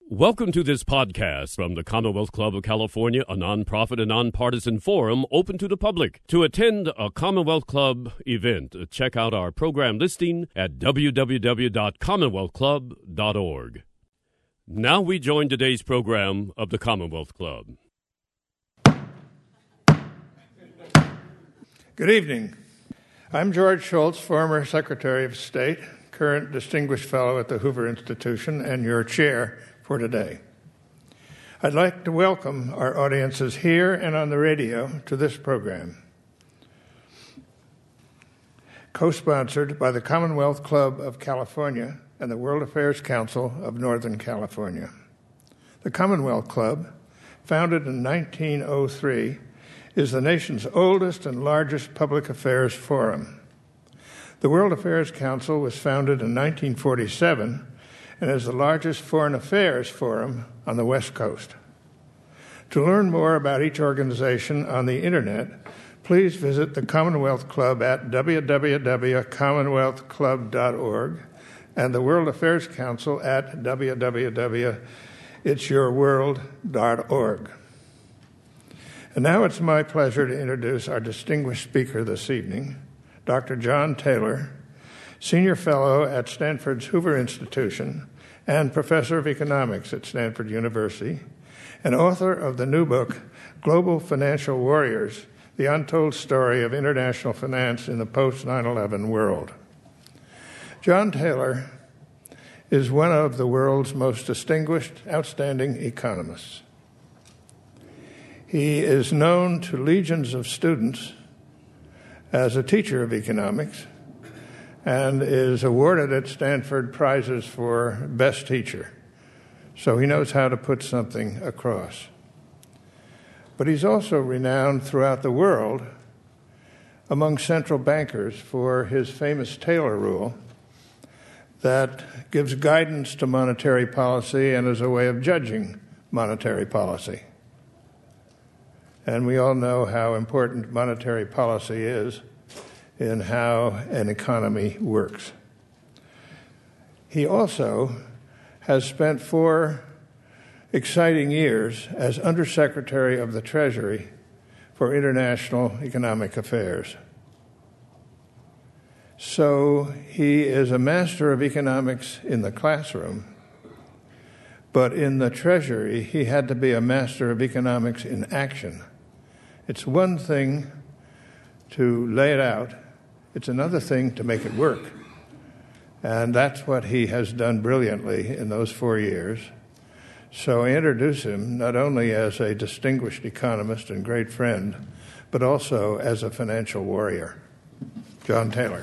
Welcome to this podcast from the Commonwealth Club of California, a nonprofit and nonpartisan forum open to the public. To attend a Commonwealth Club event, check out our program listing at www.commonwealthclub.org. Now we join today's program of the Commonwealth Club. Good evening. I'm George Shultz, former Secretary of State, current Distinguished Fellow at the Hoover Institution, and your chair for today. I'd like to welcome our audiences here and on the radio to this program, co-sponsored by the Commonwealth Club of California and the World Affairs Council of Northern California. The Commonwealth Club, founded in 1903, is the nation's oldest and largest public affairs forum. The World Affairs Council was founded in 1947 and is the largest foreign affairs forum on the West Coast. To learn more about each organization on the Internet, please visit the Commonwealth Club at www.commonwealthclub.org and the World Affairs Council at www.itsyourworld.org. And now it's my pleasure to introduce our distinguished speaker this evening, Dr. John Taylor, Senior Fellow at Stanford's Hoover Institution and Professor of Economics at Stanford University, and author of the new book, Global Financial Warriors, The Untold Story of International Finance in the Post-9/11 World. John Taylor is one of the world's most distinguished, outstanding economists. He is known to legions of students as a teacher of economics and is awarded at Stanford prizes for best teacher. So he knows how to put something across. But he's also renowned throughout the world among central bankers for his famous Taylor Rule that gives guidance to monetary policy and is a way of judging monetary policy. And we all know how important monetary policy is in how an economy works. He also has spent 4 exciting years as Undersecretary of the Treasury for International Economic Affairs. So he is a master of economics in the classroom, but in the Treasury, he had to be a master of economics in action. It's one thing to lay it out. It's another thing to make it work. And that's what he has done brilliantly in those 4 years. So I introduce him not only as a distinguished economist and great friend, but also as a financial warrior. John Taylor.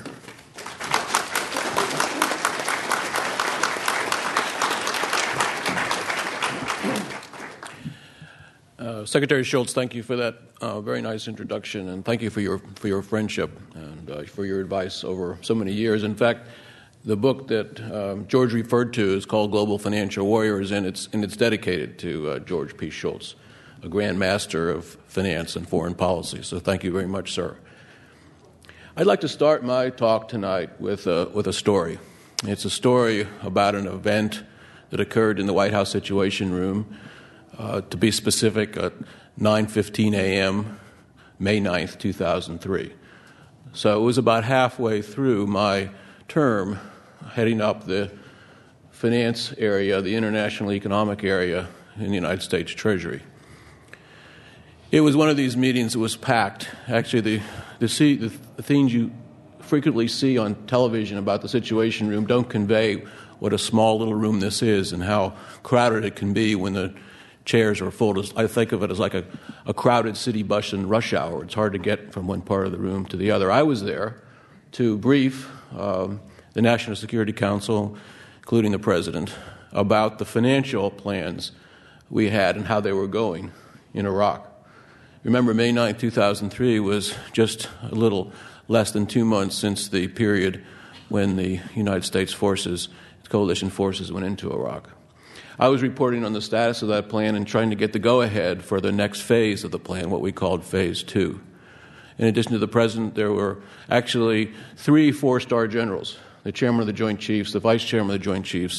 Secretary Shultz, thank you for that very nice introduction, and thank you for your friendship and for your advice over so many years. In fact, the book that George referred to is called Global Financial Warriors, and it's dedicated to George P. Shultz, a grand master of finance and foreign policy. So thank you very much, sir. I'd like to start my talk tonight with a story. It's a story about an event that occurred in the White House Situation Room. To be specific, at 9:15 a.m., May 9th, 2003. So it was about halfway through my term heading up the finance area, the international economic area in the United States Treasury. It was one of these meetings that was packed. Actually, the things you frequently see on television about the Situation Room don't convey what a small little room this is and how crowded it can be when the chairs are full. I think of it as like a crowded city bus in rush hour. It's hard to get from one part of the room to the other. I was there to brief the National Security Council, including the President, about the financial plans we had and how they were going in Iraq. Remember, May 9, 2003 was just a little less than 2 months since the period when the United States forces, coalition forces, went into Iraq. I was reporting on the status of that plan and trying to get the go-ahead for the next phase of the plan, what we called Phase 2. In addition to the President, there were actually 3 4-star generals, the Chairman of the Joint Chiefs, the Vice Chairman of the Joint Chiefs,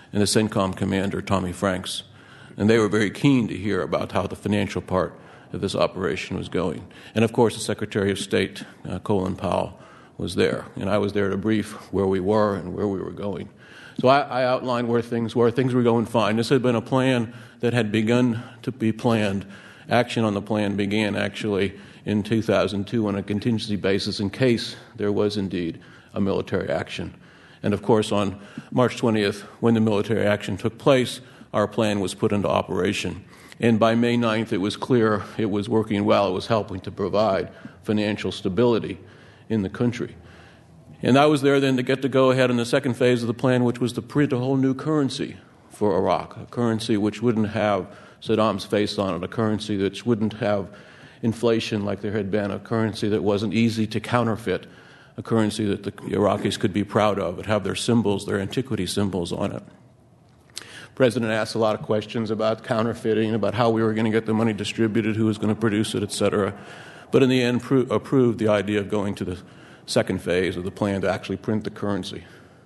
and the CENTCOM commander, Tommy Franks. And they were very keen to hear about how the financial part of this operation was going. And, of course, the Secretary of State, Colin Powell, was there. And I was there to brief where we were and where we were going. So I outlined where things were. Things were going fine. This had been a plan that had begun to be planned. Action on the plan began actually in 2002 on a contingency basis in case there was indeed a military action. And, of course, on March 20th, when the military action took place, our plan was put into operation. And by May 9th, it was clear it was working well. It was helping to provide financial stability in the country. And I was there then to get to go ahead in the second phase of the plan, which was to print a whole new currency for Iraq, a currency which wouldn't have Saddam's face on it, a currency that wouldn't have inflation like there had been, a currency that wasn't easy to counterfeit, a currency that the Iraqis could be proud of. It have their symbols, their antiquity symbols on it. The President asked a lot of questions about counterfeiting, about how we were going to get the money distributed, who was going to produce it, etc. But in the end, approved the idea of going to the second phase of the plan to actually print the currency.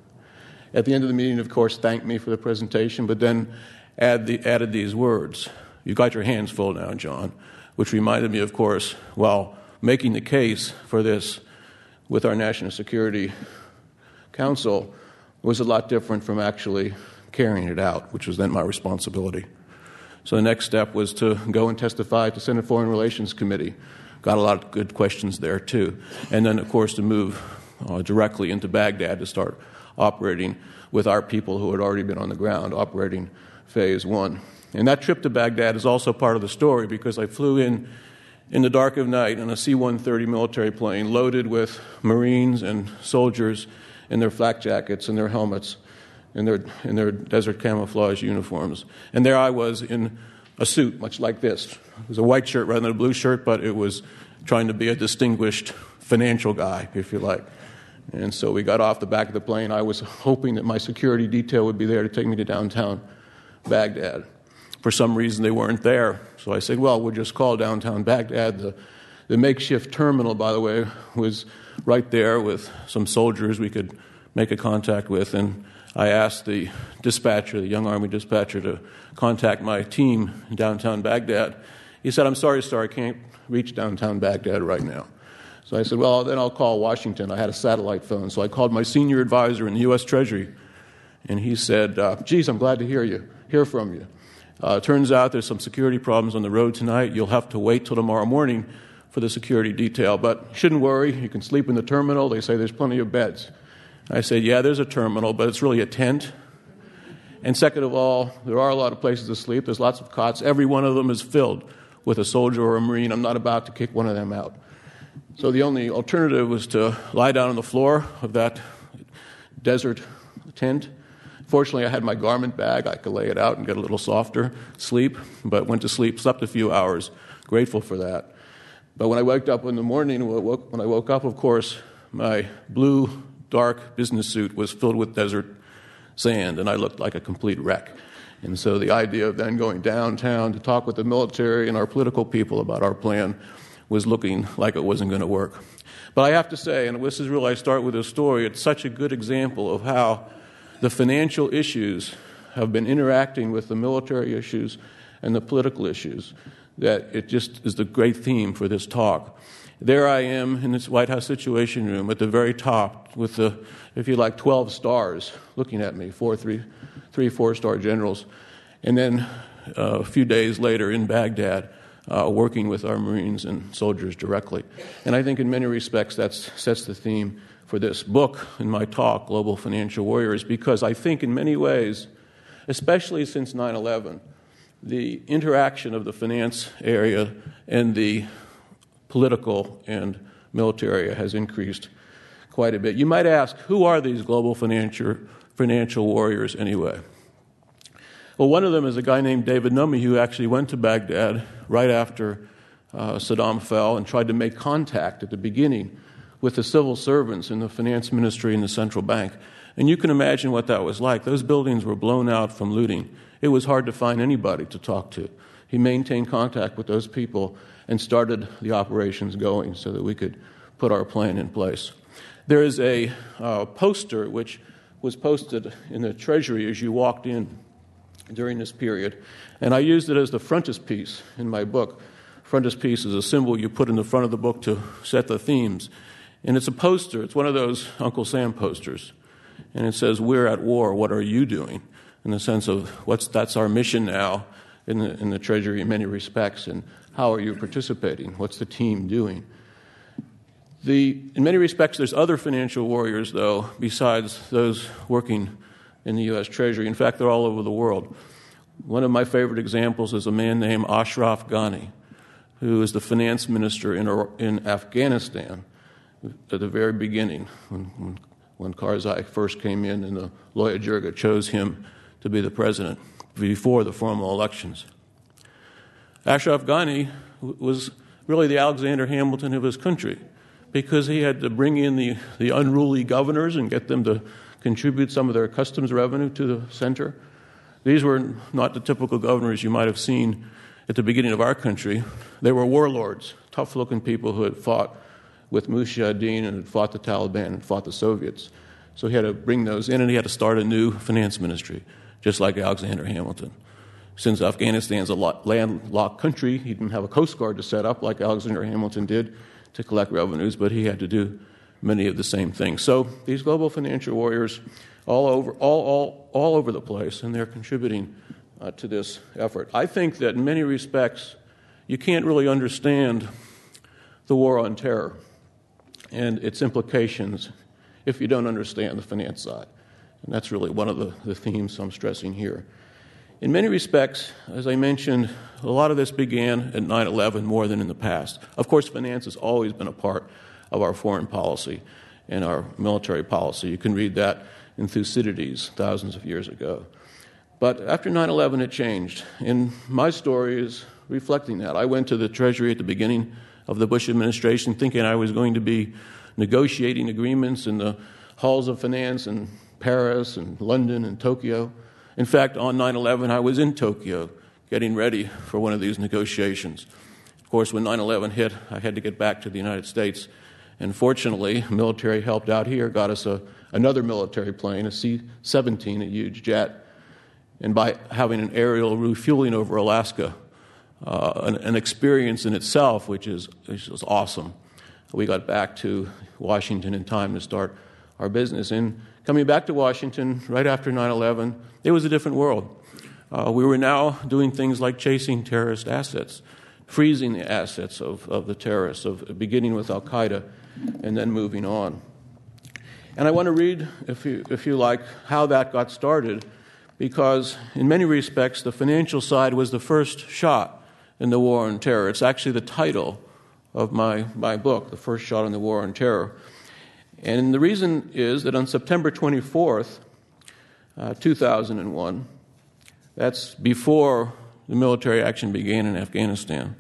At the end of the meeting, of course, thanked me for the presentation, but then added these words: "You've got your hands full now, John," which reminded me, of course, while making the case for this with our National Security Council was a lot different from actually carrying it out, which was then my responsibility. So the next step was to go and testify to Senate Foreign Relations Committee. Got a lot of good questions there, too. And then, of course, to move directly into Baghdad to start operating with our people who had already been on the ground, operating Phase 1. And that trip to Baghdad is also part of the story because I flew in the dark of night in a C-130 military plane loaded with Marines and soldiers in their flak jackets and their helmets and their desert camouflage uniforms. And there I was in a suit, much like this. It was a white shirt rather than a blue shirt, but it was trying to be a distinguished financial guy, if you like. And so we got off the back of the plane. I was hoping that my security detail would be there to take me to downtown Baghdad. For some reason, they weren't there. So I said, well, we'll just call downtown Baghdad. The makeshift terminal, by the way, was right there with some soldiers we could make a contact with. And I asked the dispatcher, the young Army dispatcher, to contact my team in downtown Baghdad. He said, "I'm sorry, sir, I can't reach downtown Baghdad right now." So I said, well, then I'll call Washington. I had a satellite phone. So I called my senior advisor in the U.S. Treasury. And he said, geez, I'm glad to hear from you. Turns out there's some security problems on the road tonight. You'll have to wait till tomorrow morning for the security detail. But shouldn't worry. You can sleep in the terminal. They say there's plenty of beds. I said, yeah, there's a terminal, but it's really a tent. And second of all, there are a lot of places to sleep. There's lots of cots. Every one of them is filled with a soldier or a Marine. I'm not about to kick one of them out. So the only alternative was to lie down on the floor of that desert tent. Fortunately, I had my garment bag. I could lay it out and get a little softer sleep, but went to sleep, slept a few hours, grateful for that. But when I woke up in the morning, when I woke up, of course, my blue, dark business suit was filled with desert sand, and I looked like a complete wreck. And so the idea of then going downtown to talk with the military and our political people about our plan was looking like it wasn't going to work. But I have to say, and this is really I start with this story, it's such a good example of how the financial issues have been interacting with the military issues and the political issues, that it just is the great theme for this talk. There I am in this White House Situation Room at the very top with the, if you like, 12 stars looking at me, 4-star generals. And then a few days later in Baghdad, working with our Marines and soldiers directly. And I think in many respects that sets the theme for this book and my talk, Global Financial Warriors, because I think in many ways, especially since 9/11, the interaction of the finance area and the political and military area has increased quite a bit. You might ask, who are these global financial warriors anyway? Well, one of them is a guy named David Nummi who actually went to Baghdad right after Saddam fell and tried to make contact at the beginning with the civil servants in the finance ministry and the central bank. And you can imagine what that was like. Those buildings were blown out from looting. It was hard to find anybody to talk to. He maintained contact with those people and started the operations going so that we could put our plan in place. There is a poster which was posted in the Treasury as you walked in during this period, and I used it as the frontispiece in my book. Frontispiece is a symbol you put in the front of the book to set the themes. And it's a poster. It's one of those Uncle Sam posters. And it says, "We're at war. What are you doing?" In the sense of that's our mission now in the Treasury in many respects. And how are you participating? What's the team doing? In many respects, there's other financial warriors, though, besides those working in the U.S. Treasury. In fact, they're all over the world. One of my favorite examples is a man named Ashraf Ghani, who is the finance minister in Afghanistan at the very beginning, when Karzai first came in and the Loya Jirga chose him to be the president before the formal elections. Ashraf Ghani was really the Alexander Hamilton of his country, because he had to bring in the unruly governors and get them to contribute some of their customs revenue to the center. These were not the typical governors you might have seen at the beginning of our country. They were warlords, tough-looking people who had fought with Mujahideen and had fought the Taliban and fought the Soviets. So he had to bring those in, and he had to start a new finance ministry, just like Alexander Hamilton. Since Afghanistan's a landlocked country, he didn't have a Coast Guard to set up like Alexander Hamilton did to collect revenues, but he had to do many of the same things. So these global financial warriors all over the place, and they're contributing to this effort. I think that in many respects, you can't really understand the war on terror and its implications if you don't understand the finance side. And that's really one of the themes I'm stressing here. In many respects, as I mentioned, a lot of this began at 9/11 more than in the past. Of course, finance has always been a part of our foreign policy and our military policy. You can read that in Thucydides thousands of years ago. But after 9/11, it changed. And my story is reflecting that. I went to the Treasury at the beginning of the Bush administration thinking I was going to be negotiating agreements in the halls of finance in Paris and London and Tokyo. In fact, on 9/11, I was in Tokyo getting ready for one of these negotiations. Of course, when 9/11 hit, I had to get back to the United States. And fortunately, military helped out here, got us another military plane, a C-17, a huge jet. And by having an aerial refueling over Alaska, an experience in itself, which is awesome. We got back to Washington in time to start our business. And coming back to Washington right after 9/11, it was a different world. We were now doing things like chasing terrorist assets, freezing the assets of the terrorists, beginning with Al-Qaeda and then moving on. And I want to read, if you like, how that got started, because in many respects, the financial side was the first shot in the war on terror. It's actually the title of my book, The First Shot in the War on Terror. And the reason is that on September 24th, 2001, that's before the military action began in Afghanistan,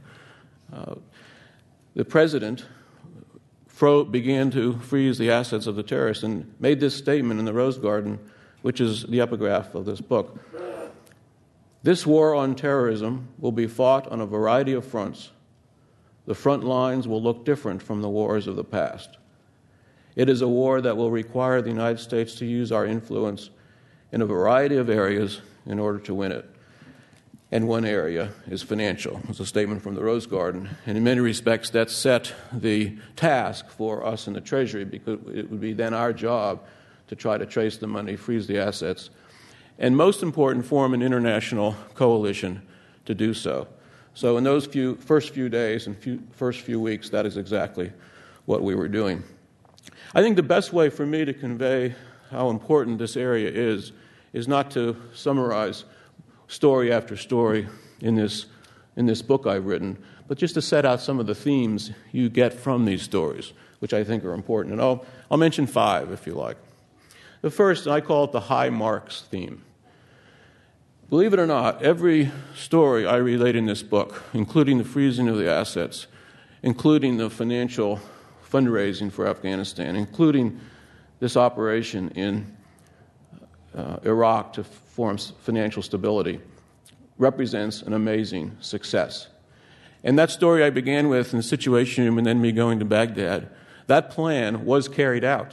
the president began to freeze the assets of the terrorists and made this statement in the Rose Garden, which is the epigraph of this book. This war on terrorism will be fought on a variety of fronts. The front lines will look different from the wars of the past. It is a war that will require the United States to use our influence in a variety of areas in order to win it. And one area is financial. It's a statement from the Rose Garden. And in many respects, that set the task for us in the Treasury, because it would be then our job to try to trace the money, freeze the assets, and most important, form an international coalition to do so. So in those first few days and first few weeks, that is exactly what we were doing. I think the best way for me to convey how important this area is not to summarize story after story in this book I've written, but just to set out some of the themes you get from these stories, which I think are important. And I'll mention 5, if you like. The first, I call it the high marks theme. Believe it or not, every story I relate in this book, including the freezing of the assets, including the financial fundraising for Afghanistan, including this operation in Iraq to form financial stability, represents an amazing success. And that story I began with in the Situation Room and then me going to Baghdad, that plan was carried out.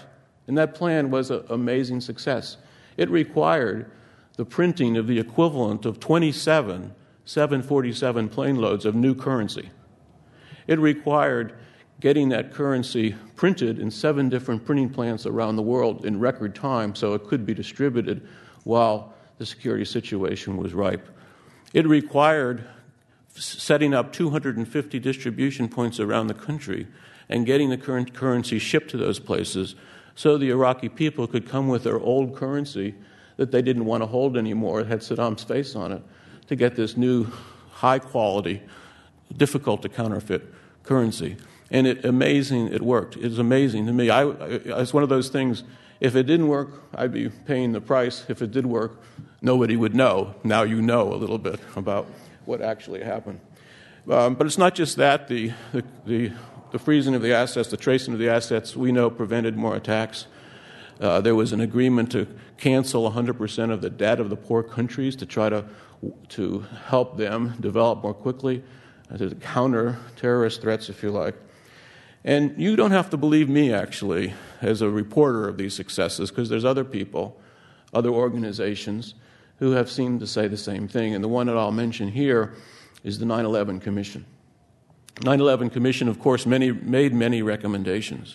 And that plan was an amazing success. It required the printing of the equivalent of 27 747 plane loads of new currency. It required getting that currency printed in 7 different printing plants around the world in record time so it could be distributed while the security situation was ripe. It required setting up 250 distribution points around the country and getting the current currency shipped to those places so the Iraqi people could come with their old currency that they didn't want to hold anymore. It had Saddam's face on it, to get this new, high-quality, difficult-to-counterfeit currency. And it worked. It was amazing to me. It's one of those things, if it didn't work, I'd be paying the price. If it did work, nobody would know. Now you know a little bit about what actually happened. But it's not just that. The freezing of the assets, the tracing of the assets, we know prevented more attacks. There was an agreement to cancel 100% of the debt of the poor countries to try to help them develop more quickly, to counter terrorist threats, if you like. And you don't have to believe me, actually, as a reporter of these successes, because there's other people, other organizations, who have seemed to say the same thing. And the one that I'll mention here is the 9/11 Commission. 9/11 Commission, of course, made many recommendations.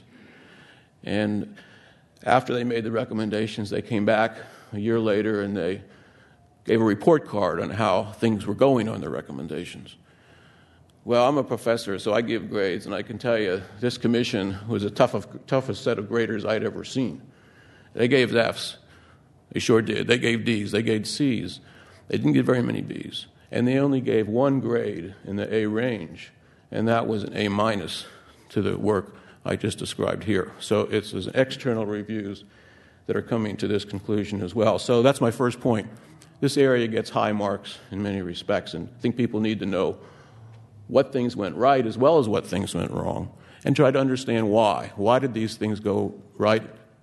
And after they made the recommendations, they came back a year later and they gave a report card on how things were going on their recommendations. Well, I'm a professor, so I give grades, and I can tell you this commission was the toughest set of graders I'd ever seen. They gave Fs. They sure did. They gave Ds. They gave Cs. They didn't give very many Bs. And they only gave one grade in the A range, and that was an A- to the work I just described here. So it's external reviews that are coming to this conclusion as well. So that's my first point. This area gets high marks in many respects, and I think people need to know what things went right as well as what things went wrong, and try to understand why. Why did these things go right,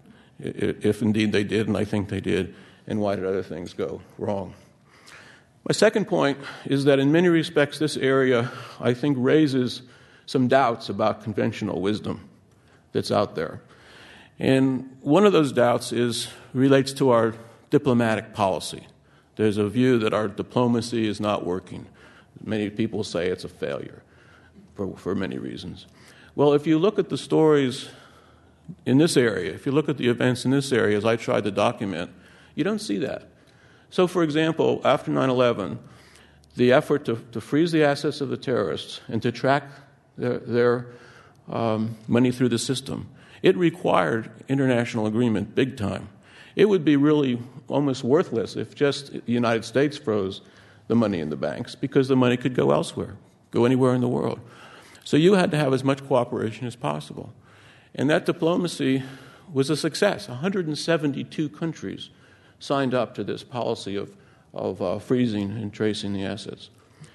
if indeed they did, and I think they did, and why did other things go wrong? My second point is that in many respects this area, I think, raises some doubts about conventional wisdom that's out there. And one of those doubts relates to our diplomatic policy. There's a view that our diplomacy is not working. Many people say it's a failure for many reasons. Well, if you look at the stories in this area, if you look at the events in this area, as I tried to document, you don't see that. So, for example, after 9/11, the effort to freeze the assets of the terrorists and to track their money through the system, it required international agreement big time. It would be really almost worthless if just the United States froze the money in the banks, because the money could go elsewhere, go anywhere in the world. So you had to have as much cooperation as possible. And that diplomacy was a success. 172 countries signed up to this policy of freezing and tracing the assets.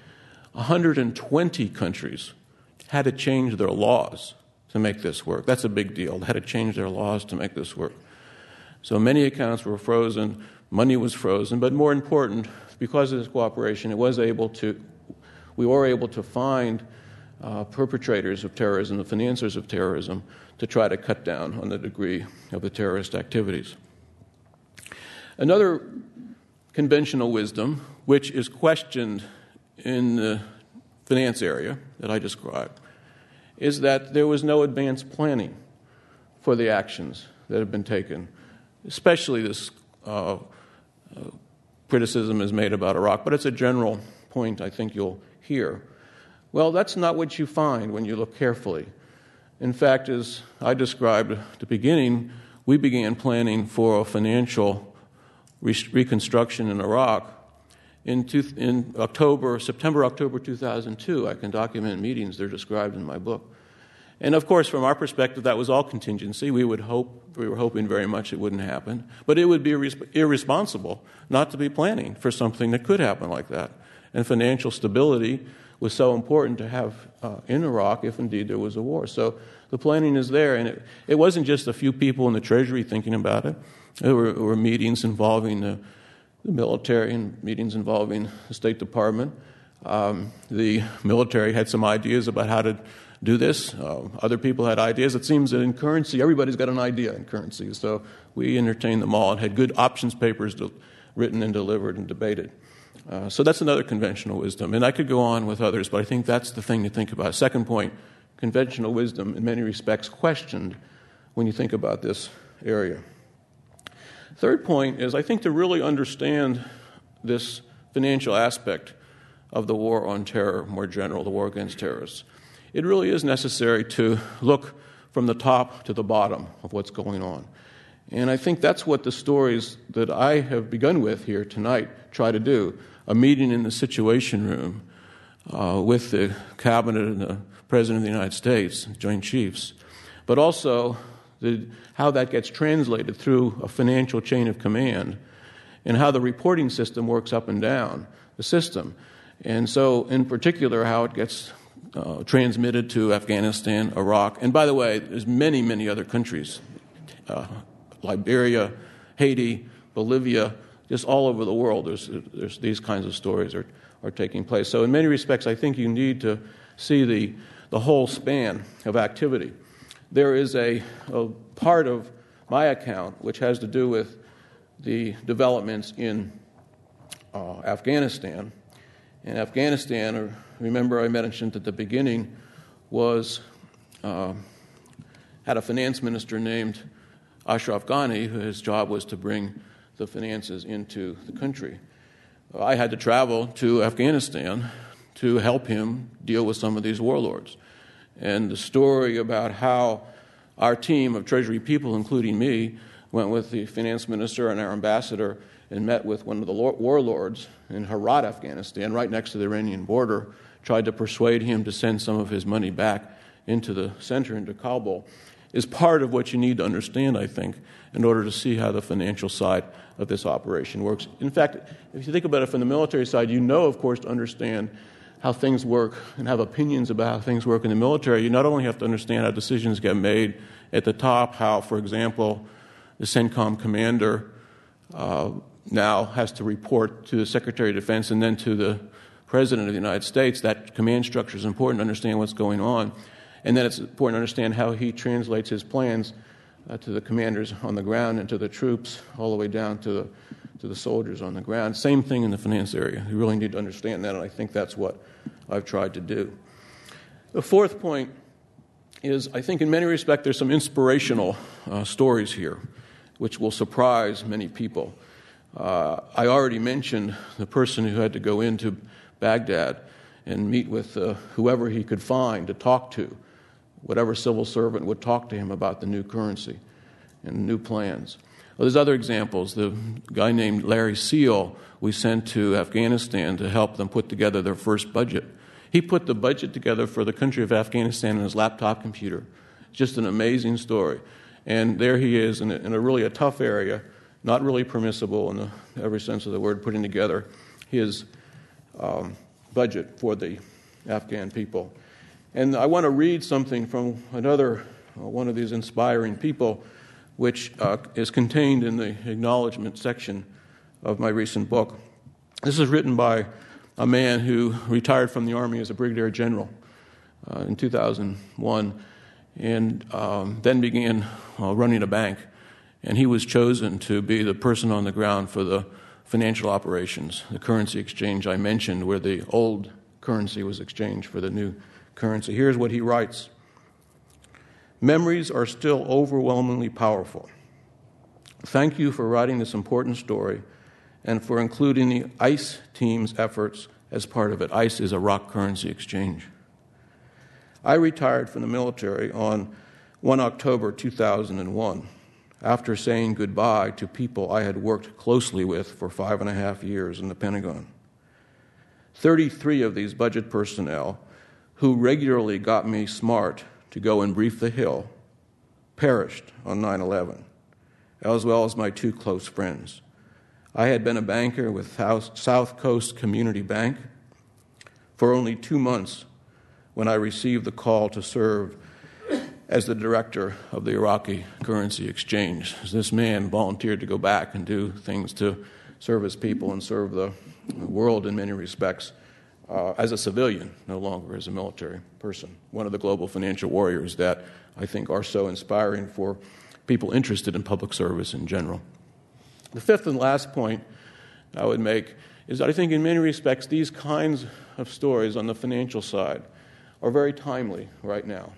120 countries had to change their laws to make this work. That's a big deal. They had to change their laws to make this work. So many accounts were frozen, money was frozen, but more important, because of this cooperation, we were able to find perpetrators of terrorism, the financiers of terrorism, to try to cut down on the degree of the terrorist activities. Another conventional wisdom, which is questioned in the finance area that I described, is that there was no advanced planning for the actions that have been taken, especially this criticism is made about Iraq, but it's a general point I think you'll hear. Well, that's not what you find when you look carefully. In fact, as I described at the beginning, we began planning for a financial reconstruction in Iraq in September, October 2002. I can document meetings. They're described in my book. And of course, from our perspective, that was all contingency. We were hoping very much it wouldn't happen. But it would be irresponsible not to be planning for something that could happen like that. And financial stability was so important to have in Iraq if indeed there was a war. So the planning is there. And it wasn't just a few people in the Treasury thinking about it. There were meetings involving the military and meetings involving the State Department. The military had some ideas about how to do this. Other people had ideas. It seems that in currency, everybody's got an idea in currency. So we entertained them all and had good options papers written and delivered and debated. So that's another conventional wisdom. And I could go on with others, but I think that's the thing to think about. Second point, conventional wisdom in many respects questioned when you think about this area. Third point is I think to really understand this financial aspect of the war on terror, more general, the war against terrorists, it really is necessary to look from the top to the bottom of what's going on. And I think that's what the stories that I have begun with here tonight try to do. A meeting in the Situation Room with the Cabinet and the President of the United States, Joint Chiefs, but also how that gets translated through a financial chain of command and how the reporting system works up and down the system. And so, in particular, how it gets transmitted to Afghanistan, Iraq, and by the way, there's many, many other countries, Liberia, Haiti, Bolivia, just all over the world. There's these kinds of stories are taking place. So, in many respects, I think you need to see the whole span of activity. There is a part of my account which has to do with the developments in Afghanistan. And Afghanistan, remember I mentioned at the beginning, had a finance minister named Ashraf Ghani, whose job was to bring the finances into the country. I had to travel to Afghanistan to help him deal with some of these warlords. And the story about how our team of Treasury people, including me, went with the finance minister and our ambassador and met with one of the warlords in Herat, Afghanistan, right next to the Iranian border, tried to persuade him to send some of his money back into the center, into Kabul, is part of what you need to understand, I think, in order to see how the financial side of this operation works. In fact, if you think about it from the military side, you know, of course, to understand how things work and have opinions about how things work in the military, you not only have to understand how decisions get made at the top, how, for example, the CENTCOM commander now has to report to the Secretary of Defense and then to the President of the United States. That command structure is important to understand what's going on. And then it's important to understand how he translates his plans to the commanders on the ground and to the troops, all the way down to the soldiers on the ground. Same thing in the finance area. You really need to understand that, and I think that's what I've tried to do. The fourth point is, I think in many respects there's some inspirational stories here, which will surprise many people. I already mentioned the person who had to go into Baghdad and meet with whoever he could find to talk to, whatever civil servant would talk to him about the new currency and new plans. Well, there's other examples. The guy named Larry Seal we sent to Afghanistan to help them put together their first budget. He put the budget together for the country of Afghanistan on his laptop computer. Just an amazing story. And there he is in a really tough area, not really permissible in every sense of the word, putting together his budget for the Afghan people. And I want to read something from another one of these inspiring people, which is contained in the acknowledgement section of my recent book. This is written by a man who retired from the Army as a brigadier general in 2001 and then began running a bank. And he was chosen to be the person on the ground for the financial operations, the currency exchange I mentioned, where the old currency was exchanged for the new currency. Here's what he writes. Memories are still overwhelmingly powerful. Thank you for writing this important story and for including the ICE team's efforts as part of it. ICE is Iraq Currency Exchange. I retired from the military on 1 October 2001 after saying goodbye to people I had worked closely with for 5.5 years in the Pentagon. 33 of these budget personnel, who regularly got me smart to go and brief the Hill, perished on 9/11, as well as my 2 close friends. I had been a banker with South Coast Community Bank for only 2 months when I received the call to serve as the director of the Iraqi Currency Exchange. This man volunteered to go back and do things to serve his people and serve the world in many respects as a civilian, no longer as a military person. One of the global financial warriors that I think are so inspiring for people interested in public service in general. The fifth and last point I would make is that I think in many respects these kinds of stories on the financial side are very timely right now.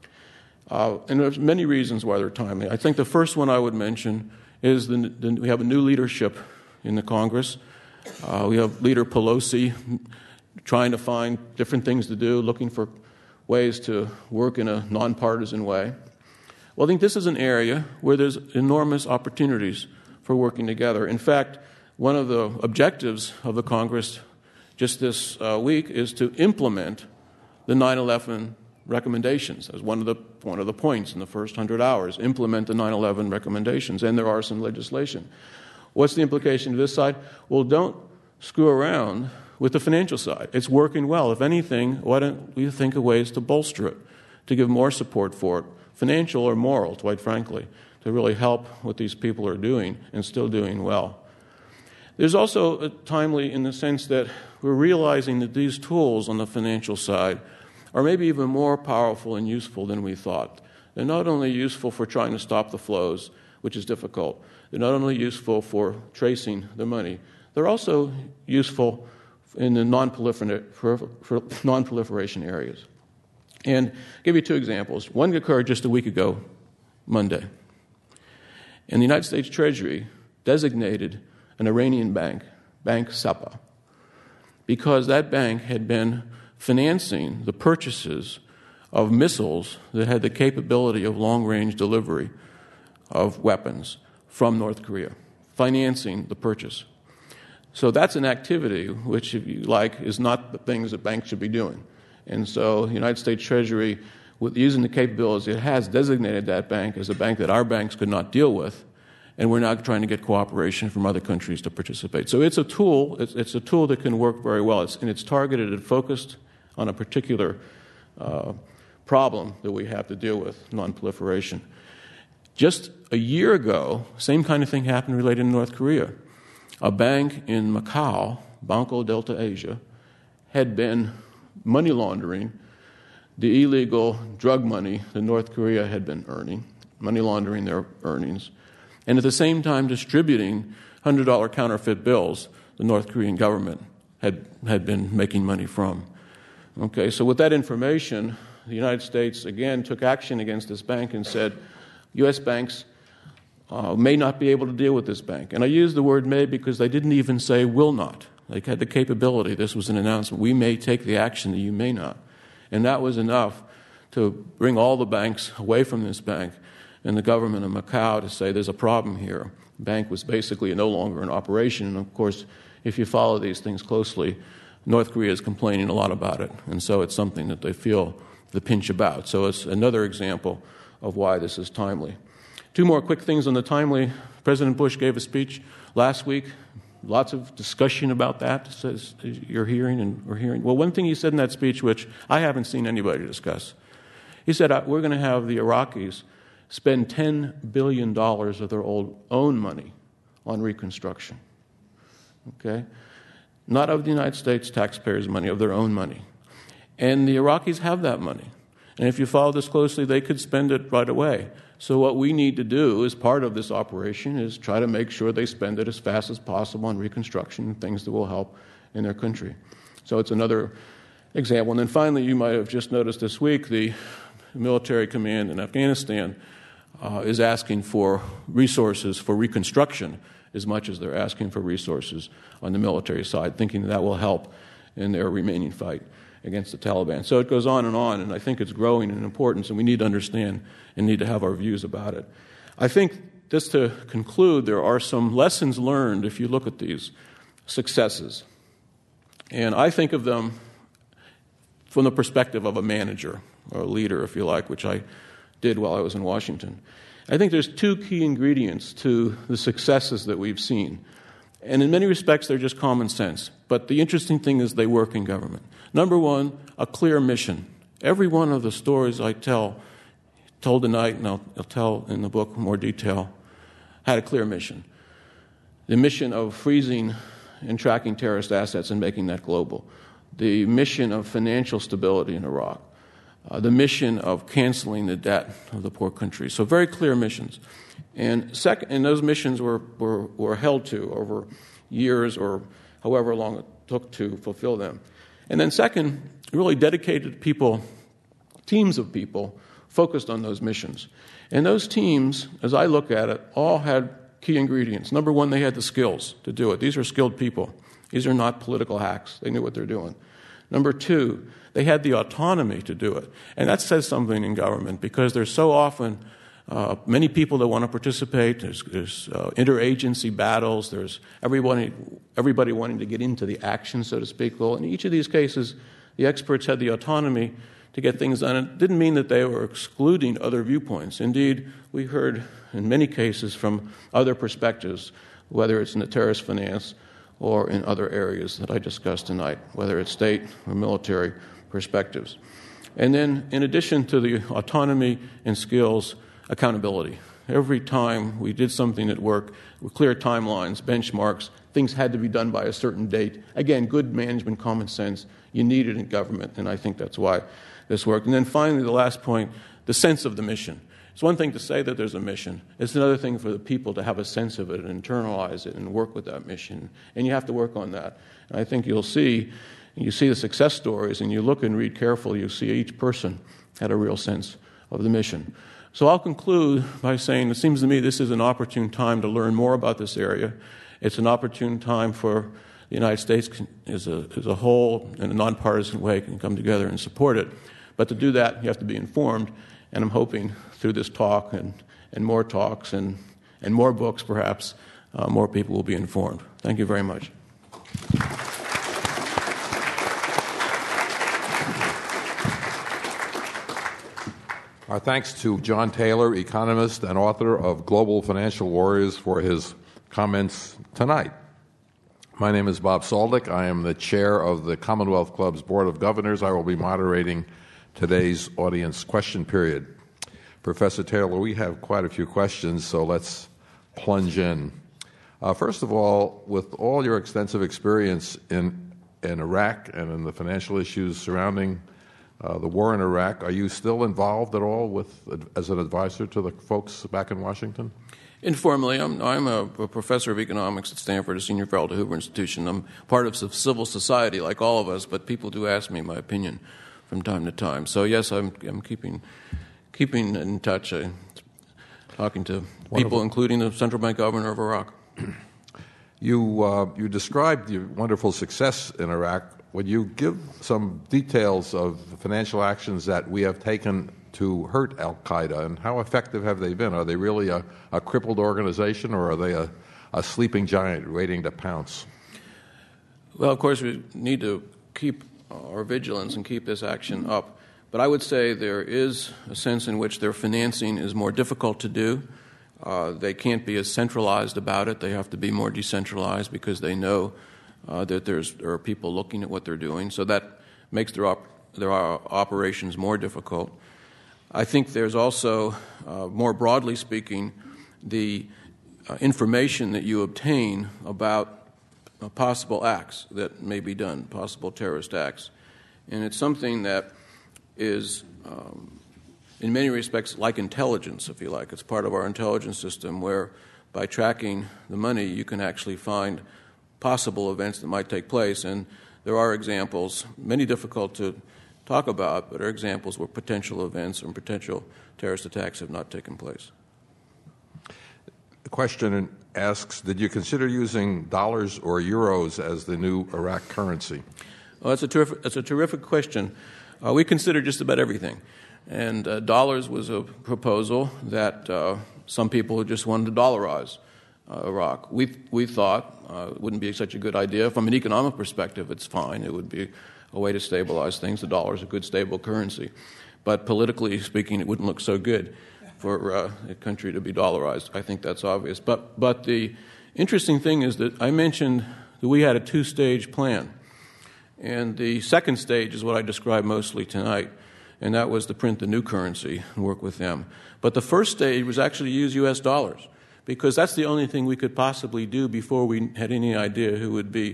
And there's many reasons why they're timely. I think the first one I would mention is we have a new leadership in the Congress. We have Leader Pelosi trying to find different things to do, looking for ways to work in a nonpartisan way. Well, I think this is an area where there's enormous opportunities for working together. In fact, one of the objectives of the Congress just this week is to implement the 9/11 recommendations as one of the points in the first 100 hours. Implement the 9/11 recommendations, and there are some legislation. What's the implication of this side? Well, don't screw around with the financial side. It's working well. If anything, why don't we think of ways to bolster it, to give more support for it, financial or moral, quite frankly, to really help what these people are doing and still doing well. There's also timely in the sense that we're realizing that these tools on the financial side are maybe even more powerful and useful than we thought. They're not only useful for trying to stop the flows, which is difficult. They're not only useful for tracing the money, they're also useful in the non-proliferation areas. And I'll give you two examples. One occurred just a week ago, Monday. And the United States Treasury designated an Iranian bank, Bank Sapa, because that bank had been financing the purchases of missiles that had the capability of long-range delivery of weapons from North Korea, financing the purchase. So that's an activity which, if you like, is not the things that banks should be doing. And so the United States Treasury, with using the capabilities it has, designated that bank as a bank that our banks could not deal with, and we're now trying to get cooperation from other countries to participate. So it's a tool. It's a tool that can work very well, and it's targeted and focused on a particular problem that we have to deal with, non-proliferation. Just a year ago, same kind of thing happened related to North Korea. A bank in Macau, Banco Delta Asia, had been money laundering the illegal drug money that North Korea had been earning, money laundering their earnings, and at the same time distributing $100 counterfeit bills the North Korean government had been making money from. Okay, so with that information, the United States again took action against this bank and said, U.S. banks may not be able to deal with this bank. And I use the word may because they didn't even say will not. They had the capability. This was an announcement. We may take the action that you may not. And that was enough to bring all the banks away from this bank and the government of Macau to say there's a problem here. The bank was basically no longer in operation. And of course, if you follow these things closely, North Korea is complaining a lot about it. And so it's something that they feel the pinch about. So it's another example of why this is timely. Two more quick things on the timely. President Bush gave a speech last week. Lots of discussion about that, as you're hearing and we're hearing. Well, one thing he said in that speech, which I haven't seen anybody discuss, he said, we're going to have the Iraqis spend $10 billion of their own money on reconstruction. Okay? Not of the United States taxpayers' money, of their own money. And the Iraqis have that money. And if you follow this closely, they could spend it right away. So what we need to do as part of this operation is try to make sure they spend it as fast as possible on reconstruction and things that will help in their country. So it's another example. And then finally, you might have just noticed this week, the military command in Afghanistan is asking for resources for reconstruction as much as they're asking for resources on the military side, thinking that will help in their remaining fight against the Taliban. So it goes on, and I think it's growing in importance, and we need to understand and need to have our views about it. I think, just to conclude, there are some lessons learned if you look at these successes. And I think of them from the perspective of a manager, or a leader, if you like, which I did while I was in Washington. I think there's two key ingredients to the successes that we've seen. And in many respects, they're just common sense. But the interesting thing is they work in government. Number one, a clear mission. Every one of the stories I told tonight, and I'll tell in the book in more detail, had a clear mission. The mission of freezing and tracking terrorist assets and making that global. the mission of financial stability in Iraq, the mission of canceling the debt of the poor country. So very clear missions. And those missions were held to over years or however long it took to fulfill them. And then second, really dedicated people, teams of people, focused on those missions. And those teams, as I look at it, all had key ingredients. Number one, they had the skills to do it. These are skilled people. These are not political hacks. They knew what they're doing. Number two, they had the autonomy to do it. And that says something in government because there's so often many people that want to participate. There's interagency battles. There's everybody wanting to get into the action, so to speak. Well, in each of these cases, the experts had the autonomy to get things done. It didn't mean that they were excluding other viewpoints. Indeed, we heard in many cases from other perspectives, whether it's in the terrorist finance or in other areas that I discussed tonight, whether it's state or military perspectives. And then, in addition to the autonomy and skills, accountability. Every time we did something at work, with clear timelines, benchmarks, things had to be done by a certain date. Again, good management, common sense, you need it in government, and I think that's why this worked. And then finally, the last point, the sense of the mission. It's one thing to say that there's a mission. It's another thing for the people to have a sense of it and internalize it and work with that mission. And you have to work on that. And I think you see the success stories, and you look and read carefully, you see each person had a real sense of the mission. So I'll conclude by saying it seems to me this is an opportune time to learn more about this area. It's an opportune time for the United States as a whole, in a nonpartisan way, can come together and support it. But to do that, you have to be informed, and I'm hoping through this talk and more talks and more books, perhaps, more people will be informed. Thank you very much. Our thanks to John Taylor, economist and author of Global Financial Warriors, for his comments tonight. My name is Bob Saldick. I am the chair of the Commonwealth Club's Board of Governors. I will be moderating today's audience question period. Professor Taylor, we have quite a few questions, so let's plunge in. First of all, with all your extensive experience in Iraq and in the financial issues surrounding the war in Iraq, are you still involved at all as an advisor to the folks back in Washington? Informally, I'm a professor of economics at Stanford, a senior fellow at the Hoover Institution. I'm part of civil society, like all of us, but people do ask me my opinion from time to time. So yes, I'm keeping in touch, talking to people, including the central bank governor of Iraq. You described your wonderful success in Iraq. Would you give some details of the financial actions that we have taken to hurt al-Qaeda, and how effective have they been? Are they really a crippled organization, or are they a sleeping giant waiting to pounce? Well, of course, we need to keep our vigilance and keep this action up. But I would say there is a sense in which their financing is more difficult to do. They can't be as centralized about it. They have to be more decentralized because they know that there are people looking at what they're doing. So that makes their operations more difficult. I think there's also, more broadly speaking, the information that you obtain about possible acts that may be done, possible terrorist acts. And it's something that is, in many respects, like intelligence, if you like. It's part of our intelligence system where, by tracking the money, you can actually find possible events that might take place. And there are examples, many difficult to talk about, but are examples where potential events and potential terrorist attacks have not taken place. The question asks, did you consider using dollars or euros as the new Iraq currency? Well, that's a terrific question. We consider just about everything. And dollars was a proposal that some people just wanted to dollarize Iraq. We thought it wouldn't be such a good idea. From an economic perspective, it's fine. It would be a way to stabilize things. The dollar is a good, stable currency. But politically speaking, it wouldn't look so good for a country to be dollarized. I think that's obvious. But the interesting thing is that I mentioned that we had a two-stage plan. And the second stage is what I described mostly tonight, and that was to print the new currency and work with them. But the first stage was actually use U.S. dollars, because that's the only thing we could possibly do before we had any idea who would be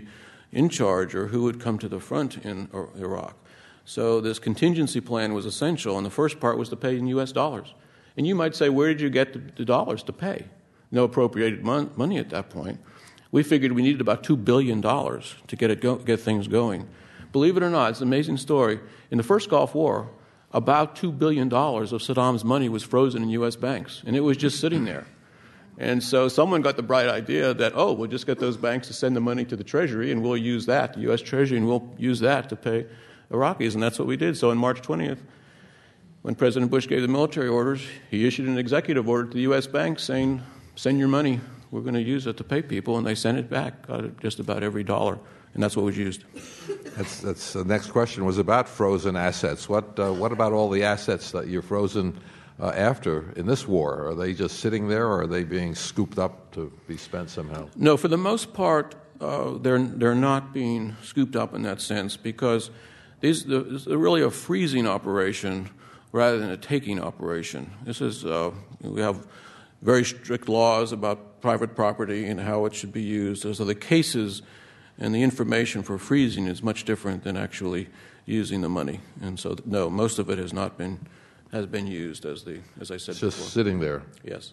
in charge or who would come to the front in Iraq. So this contingency plan was essential, and the first part was to pay in U.S. dollars. And you might say, where did you get the dollars to pay? No appropriated money at that point. We figured we needed about $2 billion to get things going. Believe it or not, it's an amazing story. In the first Gulf War, about $2 billion of Saddam's money was frozen in U.S. banks, and it was just sitting there. And so someone got the bright idea that, we'll just get those banks to send the money to the Treasury, and we'll use that, the U.S. Treasury, and we'll use that to pay Iraqis, and that's what we did. So on March 20th, when President Bush gave the military orders, he issued an executive order to the U.S. banks saying, send your money, we're going to use it to pay people, and they sent it back, got just about every dollar, and that's what was used. That's the next question was about frozen assets. What about all the assets that you're frozen after in this war? Are they just sitting there, or are they being scooped up to be spent somehow? No, for the most part, they're not being scooped up in that sense, because this is really a freezing operation rather than a taking operation. This is we have very strict laws about private property and how it should be used. So the cases and the information for freezing is much different than actually using the money. And so, no, most of it has been used as I said before. Just sitting there. Yes.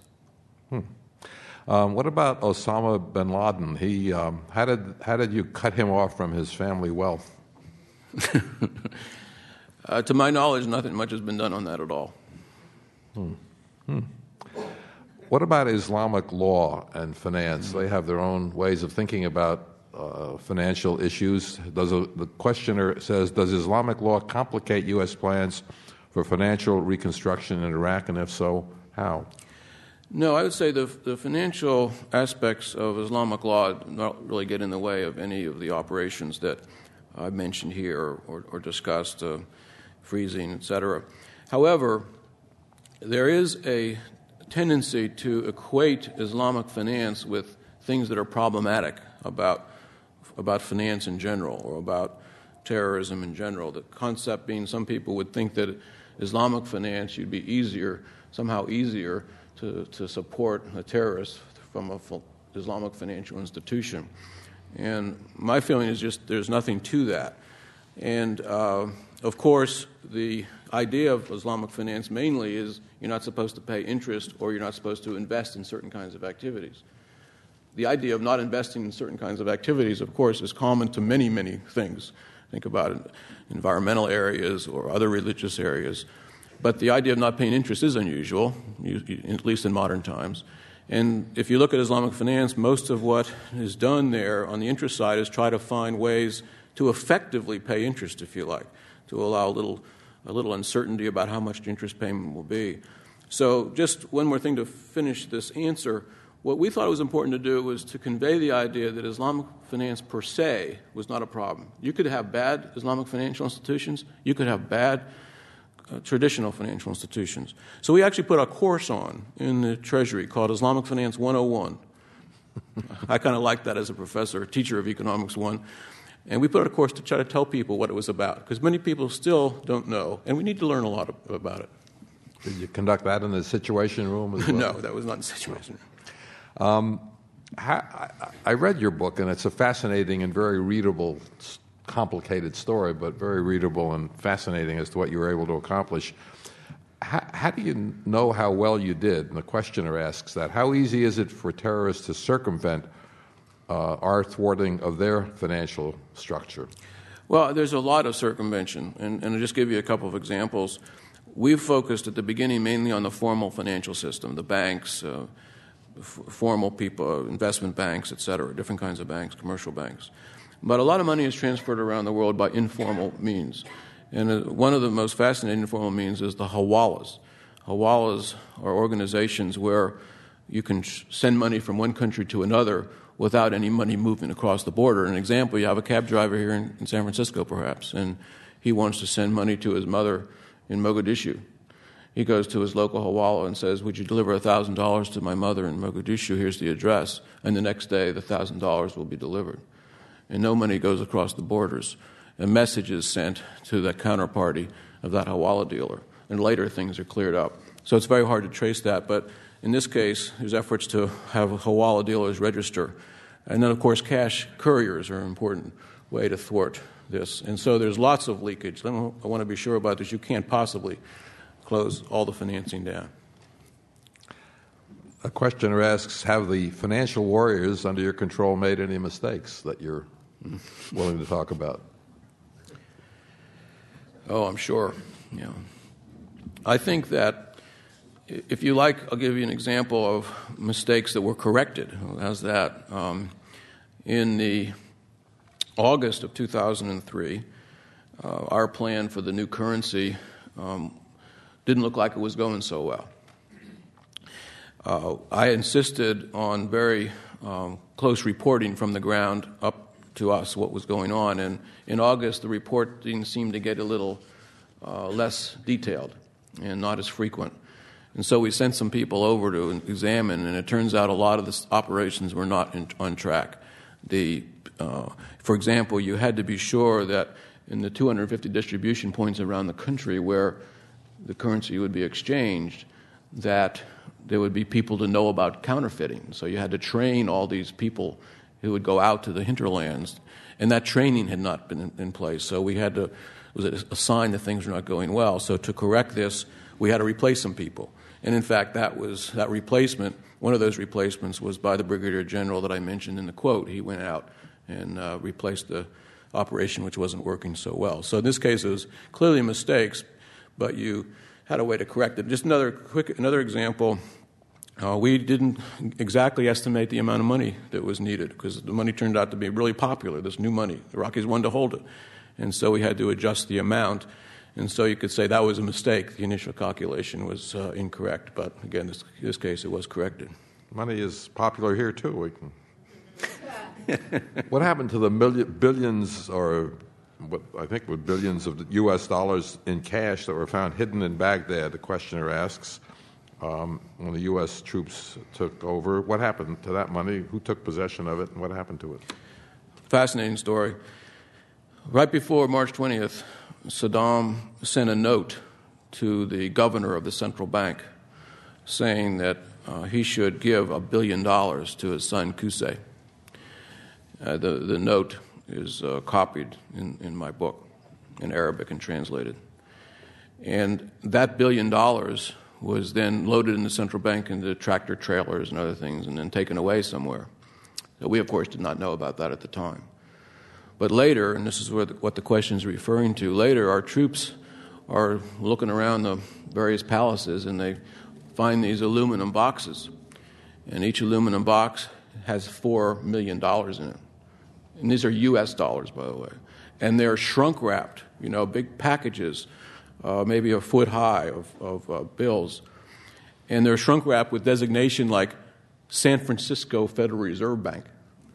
What about Osama bin Laden? He how did you cut him off from his family wealth? To my knowledge, nothing much has been done on that at all. What about Islamic law and finance? They have their own ways of thinking about financial issues. The questioner says, does Islamic law complicate U.S. plans for financial reconstruction in Iraq, and if so, how? No, I would say the financial aspects of Islamic law don't really get in the way of any of the operations that I've mentioned here or discussed, freezing, etc. However, there is a tendency to equate Islamic finance with things that are problematic about finance in general or about terrorism in general. The concept being some people would think that Islamic finance should be somehow easier to support a terrorist from an Islamic financial institution. And my feeling is just there's nothing to that. And, of course, the idea of Islamic finance mainly is you're not supposed to pay interest or you're not supposed to invest in certain kinds of activities. The idea of not investing in certain kinds of activities, of course, is common to many, many things. Think about it, environmental areas or other religious areas. But the idea of not paying interest is unusual, at least in modern times. And if you look at Islamic finance, most of what is done there on the interest side is try to find ways to effectively pay interest, if you like, to allow a little uncertainty about how much the interest payment will be. So just one more thing to finish this answer. What we thought it was important to do was to convey the idea that Islamic finance per se was not a problem. You could have bad Islamic financial institutions. You could have bad traditional financial institutions. So we actually put a course on in the Treasury called Islamic Finance 101. I kind of liked that as a professor, a teacher of Economics 1. And we put out a course to try to tell people what it was about, because many people still don't know, and we need to learn a lot about it. Did you conduct that in the Situation Room as well? No, that was not in the Situation Room. I read your book, and it's a fascinating and very readable, complicated story, but very readable and fascinating as to what you were able to accomplish. How do you know how well you did? And the questioner asks that. How easy is it for terrorists to circumvent our thwarting of their financial structure? Well, there's a lot of circumvention, and I'll just give you a couple of examples. We've focused at the beginning mainly on the formal financial system, the banks, formal people, investment banks, et cetera, different kinds of banks, commercial banks. But a lot of money is transferred around the world by informal means. And one of the most fascinating informal means is the hawalas. Hawalas are organizations where you can send money from one country to another without any money moving across the border. An example, you have a cab driver here in San Francisco, perhaps, and he wants to send money to his mother in Mogadishu. He goes to his local hawala and says, would you deliver $1,000 to my mother in Mogadishu? Here's the address. And the next day, the $1,000 will be delivered. And no money goes across the borders. A message is sent to that counterparty of that hawala dealer. And later, things are cleared up. So it's very hard to trace that. But in this case, there's efforts to have hawala dealers register And then, of course, cash couriers are an important way to thwart this. And so there's lots of leakage. I want to be sure about this. You can't possibly close all the financing down. A questioner asks, have the financial warriors under your control made any mistakes that you're willing to talk about? Oh, I'm sure. I think that, if you like, I'll give you an example of mistakes that were corrected. How's that? In the August of 2003, our plan for the new currency didn't look like it was going so well. I insisted on very close reporting from the ground up to us what was going on, and in August the reporting seemed to get a little less detailed and not as frequent. And so we sent some people over to examine, and it turns out a lot of the operations were not on track. For example, you had to be sure that in the 250 distribution points around the country where the currency would be exchanged, that there would be people to know about counterfeiting. So you had to train all these people who would go out to the hinterlands, and that training had not been in place. So we had to, it was a sign that things were not going well. So to correct this, we had to replace some people. And in fact, that replacement, one of those replacements was by the Brigadier General that I mentioned in the quote. He went out and replaced the operation which wasn't working so well. So in this case, it was clearly mistakes, but you had a way to correct it. Just another example, we didn't exactly estimate the amount of money that was needed because the money turned out to be really popular, this new money. The Iraqis wanted to hold it. And so we had to adjust the amount. And so you could say that was a mistake. The initial calculation was incorrect. But again, in this case, it was corrected. Money is popular here, too. What happened to the billions, or what I think were billions of U.S. dollars in cash that were found hidden in Baghdad, the questioner asks, when the U.S. troops took over? What happened to that money? Who took possession of it, and what happened to it? Fascinating story. Right before March 20th, Saddam sent a note to the governor of the central bank saying that he should give $1 billion to his son Qusay. The note is copied in my book in Arabic and translated. And that $1 billion was then loaded in the central bank into tractor trailers and other things and then taken away somewhere. So we, of course, did not know about that at the time. But later, and this is what the question is referring to, later our troops are looking around the various palaces and they find these aluminum boxes. And each aluminum box has $4 million in it. And these are U.S. dollars, by the way. And they're shrunk wrapped, big packages, maybe a foot high of bills. And they're shrunk wrapped with designation like San Francisco Federal Reserve Bank.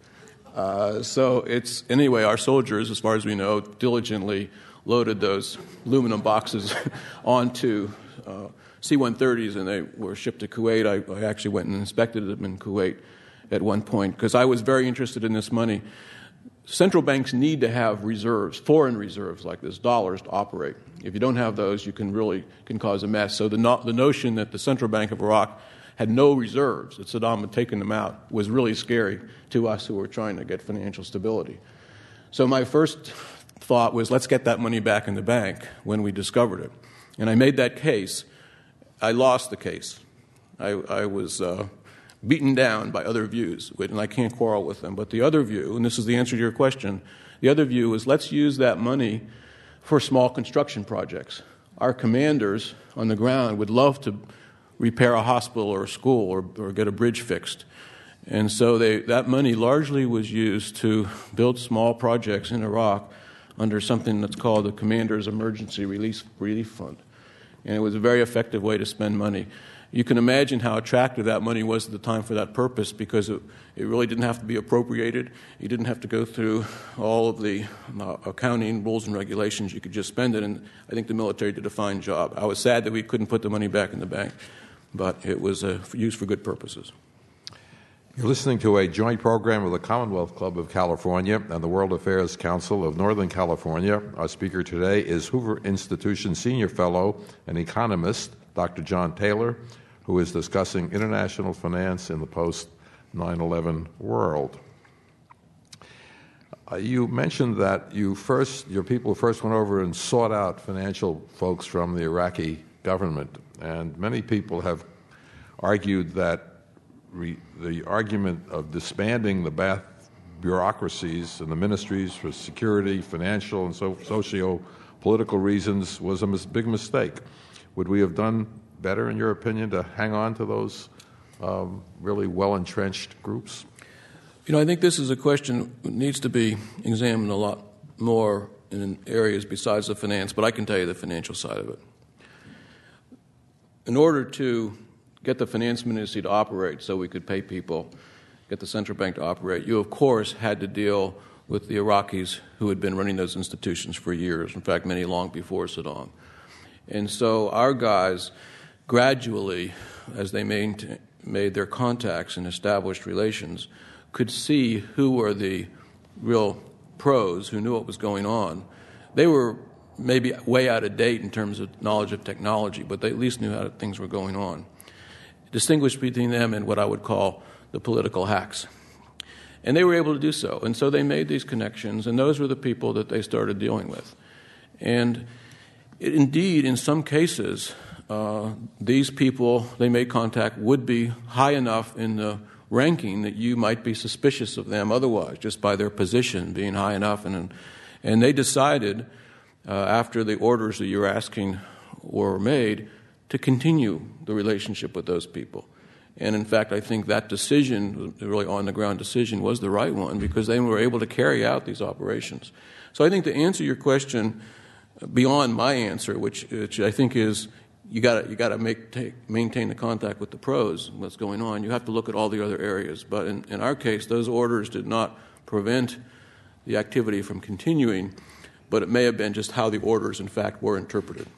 So anyway, our soldiers, as far as we know, diligently loaded those aluminum boxes onto C-130s, and they were shipped to Kuwait. I actually went and inspected them in Kuwait at one point because I was very interested in this money. Central banks need to have reserves, foreign reserves like this, dollars, to operate. If you don't have those, you can cause a mess. So the notion that the Central Bank of Iraq had no reserves, that Saddam had taken them out, was really scary to us who were trying to get financial stability. So my first thought was, let's get that money back in the bank when we discovered it. And I made that case. I lost the case. I was beaten down by other views, and I can't quarrel with them. But the other view, and this is the answer to your question, the other view is let's use that money for small construction projects. Our commanders on the ground would love to repair a hospital or a school or get a bridge fixed. And so that money largely was used to build small projects in Iraq under something that's called the Commander's Emergency Relief Fund. And it was a very effective way to spend money. You can imagine how attractive that money was at the time for that purpose because it really didn't have to be appropriated. You didn't have to go through all of the accounting rules and regulations. You could just spend it, and I think the military did a fine job. I was sad that we couldn't put the money back in the bank, but it was used for good purposes. You're listening to a joint program of the Commonwealth Club of California and the World Affairs Council of Northern California. Our speaker today is Hoover Institution Senior Fellow and economist, Dr. John Taylor, who is discussing international finance in the post-9/11 world. You mentioned that your people first went over and sought out financial folks from the Iraqi government, and many people have argued that the argument of disbanding the Ba'ath bureaucracies and the ministries for security, financial, and socio-political reasons was a big mistake. Would we have done better, in your opinion, to hang on to those really well-entrenched groups? I think this is a question that needs to be examined a lot more in areas besides the finance, but I can tell you the financial side of it. In order to get the finance ministry to operate so we could pay people, get the central bank to operate, you, of course, had to deal with the Iraqis who had been running those institutions for years, in fact, many long before Saddam. And so our guys gradually, as they made their contacts and established relations, could see who were the real pros, who knew what was going on. They were maybe way out of date in terms of knowledge of technology, but they at least knew how things were going on. Distinguish between them and what I would call the political hacks. And they were able to do so. And so they made these connections, and those were the people that they started dealing with. And indeed, in some cases, these people they made contact would be high enough in the ranking that you might be suspicious of them otherwise, just by their position being high enough. And they decided, after the orders that you're asking were made, to continue the relationship with those people. And in fact, I think that decision, the really on-the-ground decision, was the right one because they were able to carry out these operations. So I think to answer your question beyond my answer, which I think is you got to maintain the contact with the pros, what's going on. You have to look at all the other areas. But in our case, those orders did not prevent the activity from continuing, but it may have been just how the orders, in fact, were interpreted.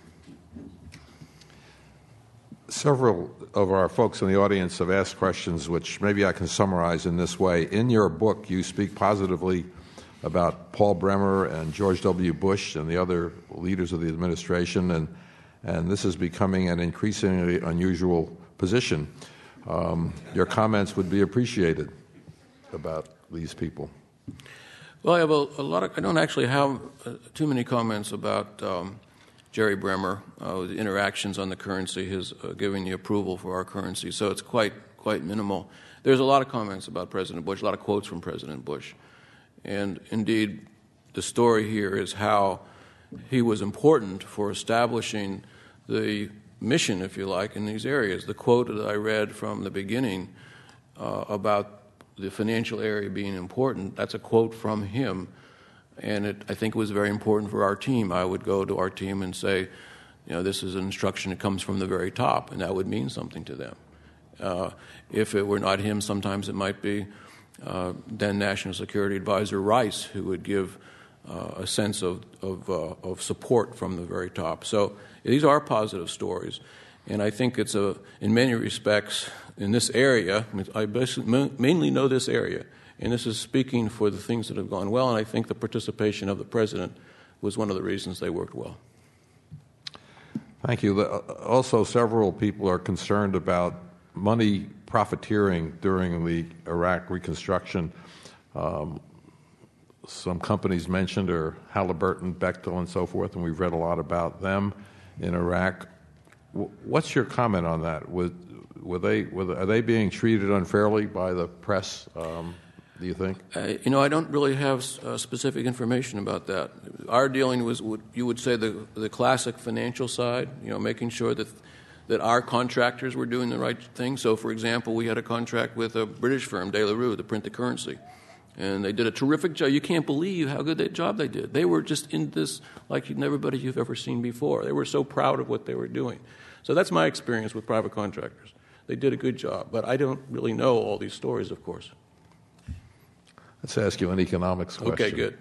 Several of our folks in the audience have asked questions which maybe I can summarize in this way. In your book, you speak positively about Paul Bremer and George W. Bush and the other leaders of the administration, and this is becoming an increasingly unusual position. Your comments would be appreciated about these people. Well, I have I don't actually have too many comments about Jerry Bremer, the interactions on the currency, his giving the approval for our currency, so it's quite minimal. There's a lot of comments about President Bush, a lot of quotes from President Bush. And indeed, the story here is how he was important for establishing the mission, if you like, in these areas. The quote that I read from the beginning about the financial area being important, that's a quote from him. And I think it was very important for our team. I would go to our team and say, this is an instruction that comes from the very top, and that would mean something to them. If it were not him, sometimes it might be then National Security Advisor Rice, who would give a sense of support from the very top. So these are positive stories, and I think it's in many respects in this area. I basically mainly know this area, and this is speaking for the things that have gone well. And I think the participation of the president was one of the reasons they worked well. Thank you. Also, several people are concerned about money profiteering during the Iraq reconstruction. Some companies mentioned are Halliburton, Bechtel, and so forth, and we've read a lot about them in Iraq. What's your comment on that? Are they being treated unfairly by the press, do you think? I don't really have specific information about that. Our dealing was, you would say, the classic financial side, making sure that our contractors were doing the right thing. So, for example, we had a contract with a British firm, De La Rue, to print the currency. And they did a terrific job. You can't believe how good that job they did. They were just in this like everybody you've ever seen before. They were so proud of what they were doing. So that's my experience with private contractors. They did a good job. But I don't really know all these stories, of course. Let's ask you an economics question. Okay, good.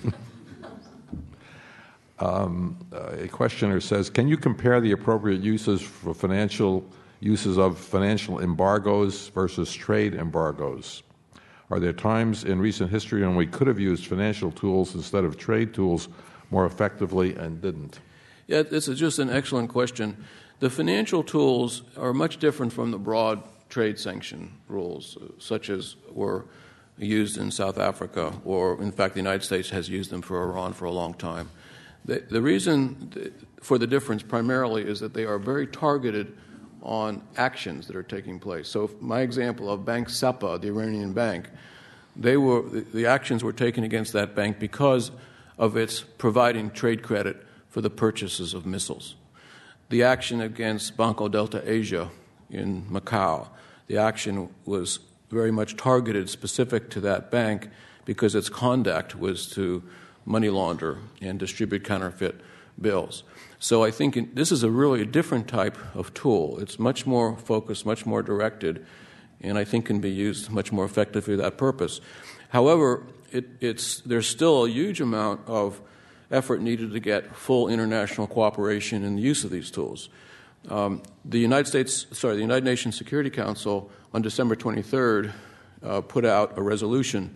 A questioner says, can you compare the appropriate uses of financial embargoes versus trade embargoes? Are there times in recent history when we could have used financial tools instead of trade tools more effectively and didn't? Yeah, this is just an excellent question. The financial tools are much different from the broad trade sanction rules, such as were used in South Africa, or in fact the United States has used them for Iran for a long time. The reason for the difference primarily is that they are very targeted on actions that are taking place. So my example of Bank Sapa, the Iranian bank, the actions were taken against that bank because of its providing trade credit for the purchases of missiles. The action against Banco Delta Asia in Macau, the action was very much targeted specific to that bank because its conduct was to money launder and distribute counterfeit bills. So I think this is really a different type of tool. It's much more focused, much more directed, and I think can be used much more effectively for that purpose. However, there's still a huge amount of effort needed to get full international cooperation in the use of these tools. The United Nations Security Council on December 23rd put out a resolution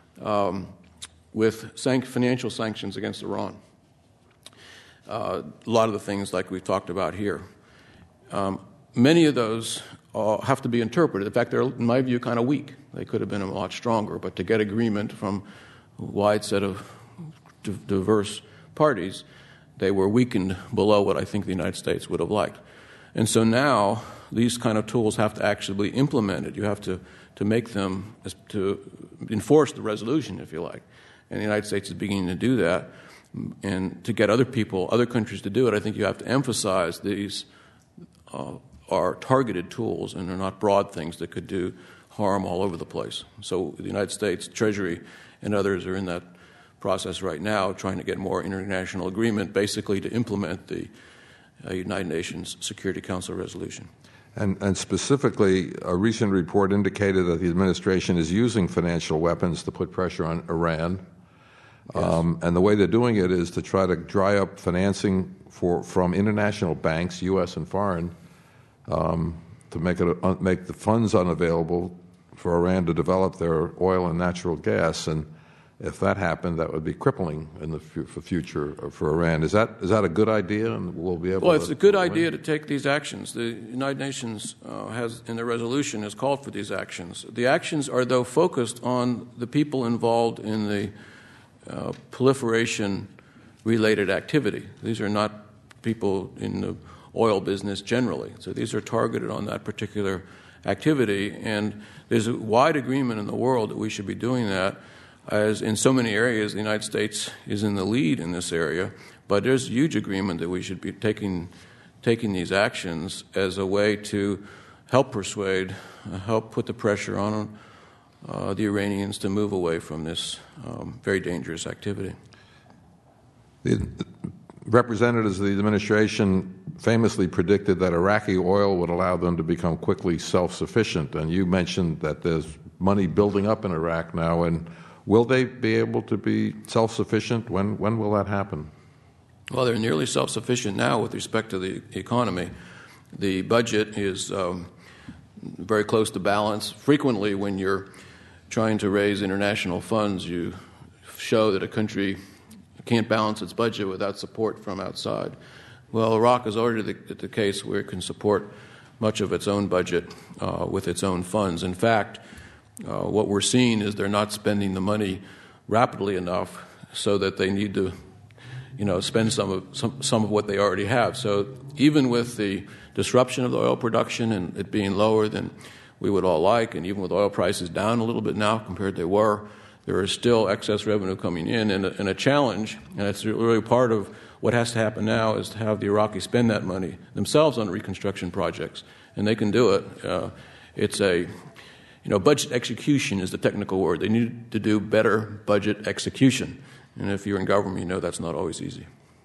with financial sanctions against Iran. A lot of the things like we've talked about here. Many of those have to be interpreted. In fact, they're, in my view, kind of weak. They could have been a lot stronger, but to get agreement from a wide set of diverse parties, they were weakened below what I think the United States would have liked. And so now these kind of tools have to actually be implemented. You have to make them, to enforce the resolution, if you like. And the United States is beginning to do that. And to get other countries to do it, I think you have to emphasize these are targeted tools and they're not broad things that could do harm all over the place. So the United States Treasury and others are in that process right now, trying to get more international agreement, basically to implement the United Nations Security Council resolution. And specifically, a recent report indicated that the administration is using financial weapons to put pressure on Iran. Yes. And the way they're doing it is to try to dry up financing from international banks, U.S. and foreign, to make the funds unavailable for Iran to develop their oil and natural gas. And if that happened, that would be crippling in the future for Iran. Is that a good idea? And we'll be able. Well, it's a good idea to take these actions. The United Nations has, in the resolution, has called for these actions. The actions are, though, focused on the people involved in the proliferation-related activity. These are not people in the oil business generally. So these are targeted on that particular activity. And there's a wide agreement in the world that we should be doing that. As in so many areas, the United States is in the lead in this area, but there's huge agreement that we should be taking these actions as a way to help persuade, help put the pressure on the Iranians to move away from this very dangerous activity. The representatives of the administration famously predicted that Iraqi oil would allow them to become quickly self-sufficient, and you mentioned that there's money building up in Iraq now, and will they be able to be self-sufficient? When will that happen? Well, they're nearly self-sufficient now with respect to the economy. The budget is very close to balance. Frequently, when you're trying to raise international funds, you show that a country can't balance its budget without support from outside. Well, Iraq is already the case where it can support much of its own budget with its own funds. In fact, what we're seeing is they're not spending the money rapidly enough so that they need to, spend some of what they already have. So even with the disruption of the oil production and it being lower than we would all like, and even with oil prices down a little bit now compared to they were, there is still excess revenue coming in, and a challenge, and it's really part of what has to happen now is to have the Iraqis spend that money themselves on reconstruction projects, and they can do it. It's budget execution is the technical word. They need to do better budget execution, and if you're in government, you know that's not always easy.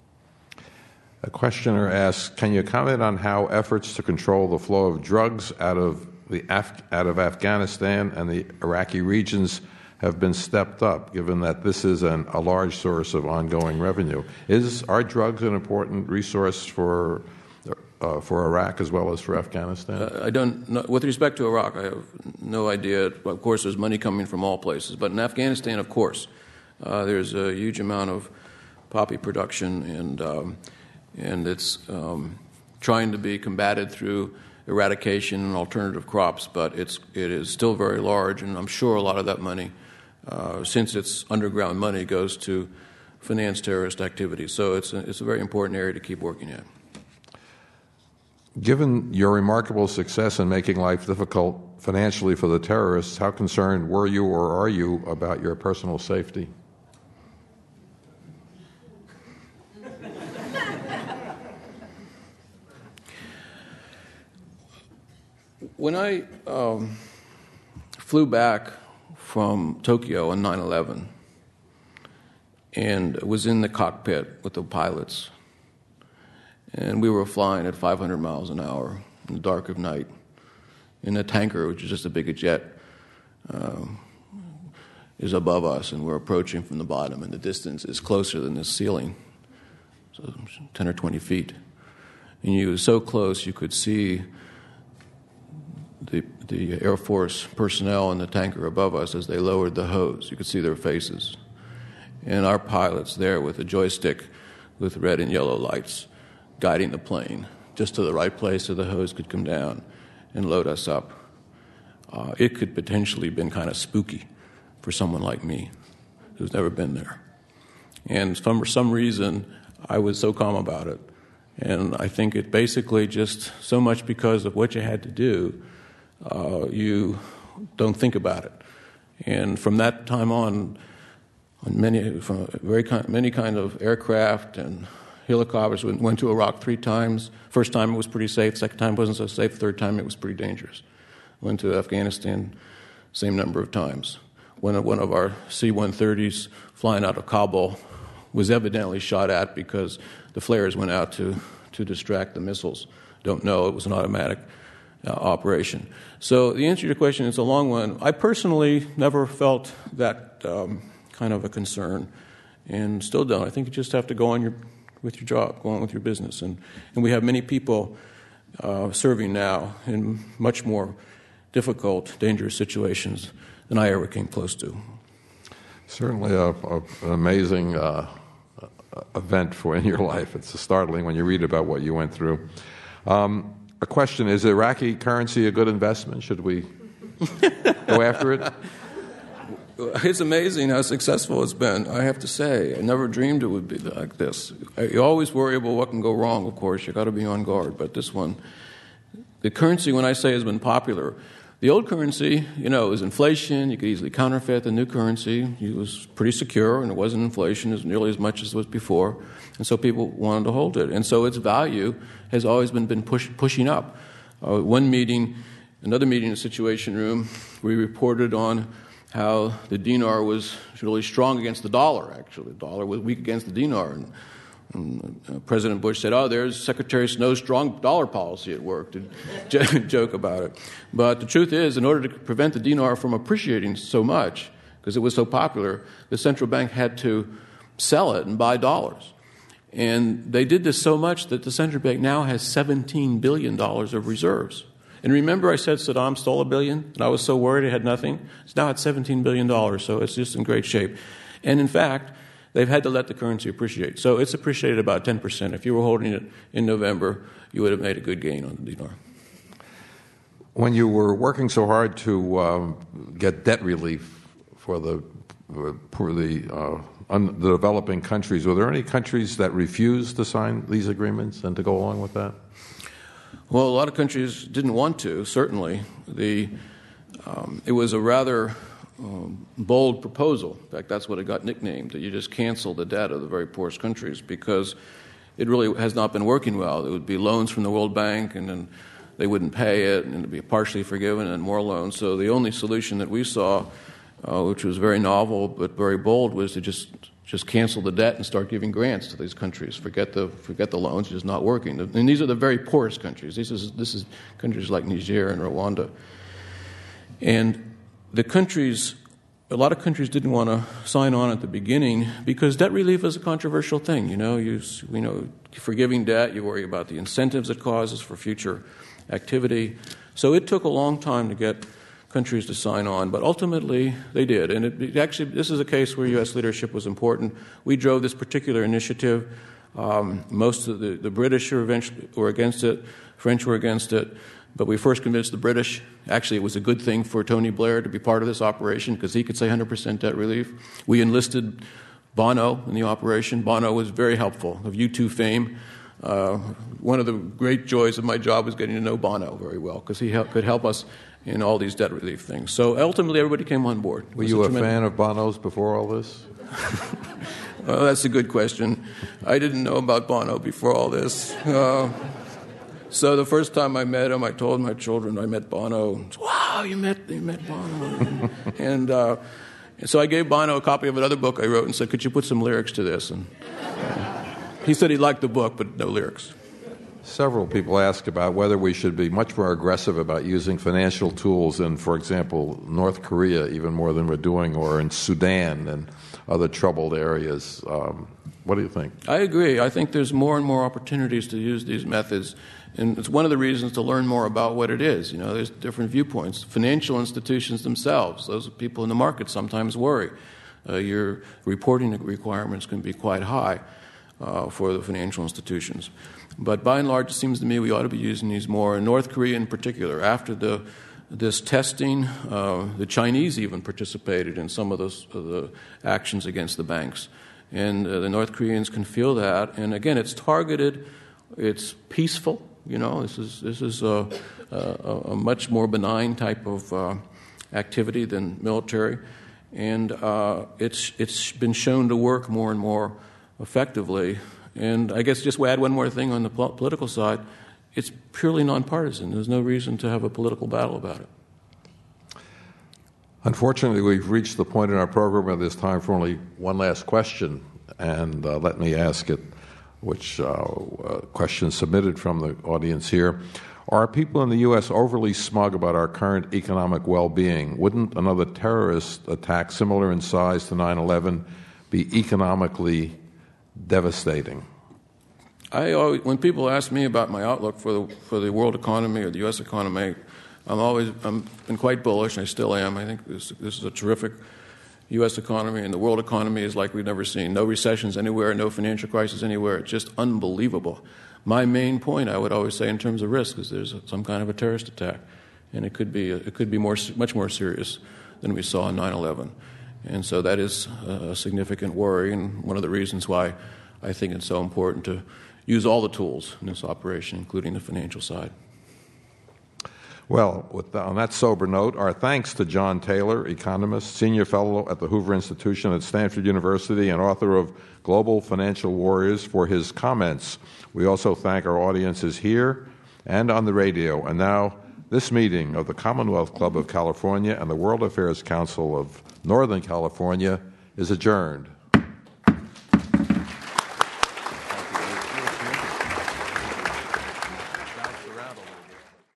A questioner asks, can you comment on how efforts to control the flow of drugs out of Afghanistan and the Iraqi regions have been stepped up, given that this is a large source of ongoing revenue? Are drugs an important resource for Iraq as well as for Afghanistan? I don't know. With respect to Iraq, I have no idea. Of course, there's money coming from all places. But in Afghanistan, of course, there's a huge amount of poppy production, and it's trying to be combated through eradication and alternative crops, but it is still very large, and I'm sure a lot of that money, since it's underground money, goes to finance terrorist activity. So it's a very important area to keep working at. Given your remarkable success in making life difficult financially for the terrorists, how concerned were you or are you about your personal safety? When I flew back from Tokyo on 9/11 and was in the cockpit with the pilots, and we were flying at 500 miles an hour in the dark of night in a tanker, which is just as big a jet, is above us, and we're approaching from the bottom, and the distance is closer than the ceiling, so 10 or 20 feet. And you were so close you could see the Air Force personnel in the tanker above us as they lowered the hose. You could see their faces. And our pilots there with a joystick with red and yellow lights guiding the plane just to the right place so the hose could come down and load us up. It could potentially have been kind of spooky for someone like me who's never been there. And for some reason, I was so calm about it. And I think it basically just so much because of what you had to do, you don't think about it. And from that time on many kind of aircraft and helicopters, went to Iraq 3 times. First time it was pretty safe. Second time wasn't so safe. Third time it was pretty dangerous. Went to Afghanistan same number of times. When one of our C-130s flying out of Kabul was evidently shot at because the flares went out to distract the missiles. Don't know. It was an automatic operation. So the answer to your question is a long one. I personally never felt that kind of a concern, and still don't. I think you just have to go on with your job, go on with your business. And we have many people serving now in much more difficult, dangerous situations than I ever came close to. Certainly an amazing event in your life. It's startling when you read about what you went through. A question, is Iraqi currency a good investment? Should we go after it? It's amazing how successful it's been, I have to say. I never dreamed it would be like this. You always worry about what can go wrong, of course. You've got to be on guard. But this one, the currency, when I say has been popular, the old currency, is inflation. You could easily counterfeit. The new currency, it was pretty secure, and it wasn't inflation as nearly as much as it was before. And so people wanted to hold it. And so its value has always been pushing up. Another meeting in the Situation Room, we reported on how the dinar was really strong against the dollar, actually. The dollar was weak against the dinar. And President Bush said, there's Secretary Snow's strong dollar policy at work, to joke about it. But the truth is, in order to prevent the dinar from appreciating so much, because it was so popular, the central bank had to sell it and buy dollars. And they did this so much that the central bank now has $17 billion of reserves. And remember I said Saddam stole $1 billion, and I was so worried it had nothing? It's now at $17 billion, so it's just in great shape. And in fact, they've had to let the currency appreciate. So it's appreciated about 10%. If you were holding it in November, you would have made a good gain on the dinar. When you were working so hard to get debt relief for the developing countries, were there any countries that refused to sign these agreements and to go along with that? Well, a lot of countries didn't want to, certainly. It was a rather bold proposal. In fact, that's what it got nicknamed, that you just cancel the debt of the very poorest countries, because it really has not been working well. There would be loans from the World Bank, and then they wouldn't pay it, and it would be partially forgiven, and more loans. So the only solution that we saw, which was very novel but very bold, was to just cancel the debt and start giving grants to these countries. Forget the loans; it's just not working. And these are the very poorest countries. This is countries like Niger and Rwanda. And a lot of countries didn't want to sign on at the beginning because debt relief is a controversial thing. Forgiving debt, you worry about the incentives it causes for future activity. So it took a long time to get countries to sign on, but ultimately they did. And this is a case where U.S. leadership was important. We drove this particular initiative. Most of the British were against it. French were against it. But we first convinced the British. Actually, it was a good thing for Tony Blair to be part of this operation because he could say 100% debt relief. We enlisted Bono in the operation. Bono was very helpful, of U2 fame. One of the great joys of my job was getting to know Bono very well because he could help us in all these debt relief things. So ultimately, everybody came on board. Were you a fan of Bono's before all this? Well, that's a good question. I didn't know about Bono before all this. So the first time I met him, I told my children I met Bono. Wow, you met Bono. And so I gave Bono a copy of another book I wrote and said, could you put some lyrics to this? And he said he liked the book, but no lyrics. Several people ask about whether we should be much more aggressive about using financial tools in, for example, North Korea, even more than we're doing, or in Sudan and other troubled areas. What do you think? I agree. I think there's more and more opportunities to use these methods. And it's one of the reasons to learn more about what it is. You know, there's different viewpoints. Financial institutions themselves, those people in the market sometimes worry. Your reporting requirements can be quite high for the financial institutions. But by and large, it seems to me we ought to be using these more. In North Korea in particular, after this testing, the Chinese even participated in some of the actions against the banks. And the North Koreans can feel that. And again, it's targeted, it's peaceful. You know, this is a much more benign type of activity than military, and it's been shown to work more and more effectively. And I guess just add one more thing on the political side: it's purely nonpartisan. There's no reason to have a political battle about it. Unfortunately, we've reached the point in our program where there's time for only one last question, and let me ask it. Which question submitted from the audience here. Are people in the U.S. overly smug about our current economic well-being? Wouldn't another terrorist attack similar in size to 9/11 be economically devastating? When people ask me about my outlook for the world economy or the U.S. economy, I'm been quite bullish, and I still am. I think this is a terrific U.S. economy, and the world economy is like we've never seen. No recessions anywhere, no financial crisis anywhere. It's just unbelievable. My main point, I would always say, in terms of risk, is there's some kind of a terrorist attack, and it could be much more serious than we saw in 9/11. And so that is a significant worry, and one of the reasons why I think it's so important to use all the tools in this operation, including the financial side. Well, on that sober note, our thanks to John Taylor, economist, senior fellow at the Hoover Institution at Stanford University, and author of Global Financial Warriors, for his comments. We also thank our audiences here and on the radio. And now, this meeting of the Commonwealth Club of California and the World Affairs Council of Northern California is adjourned.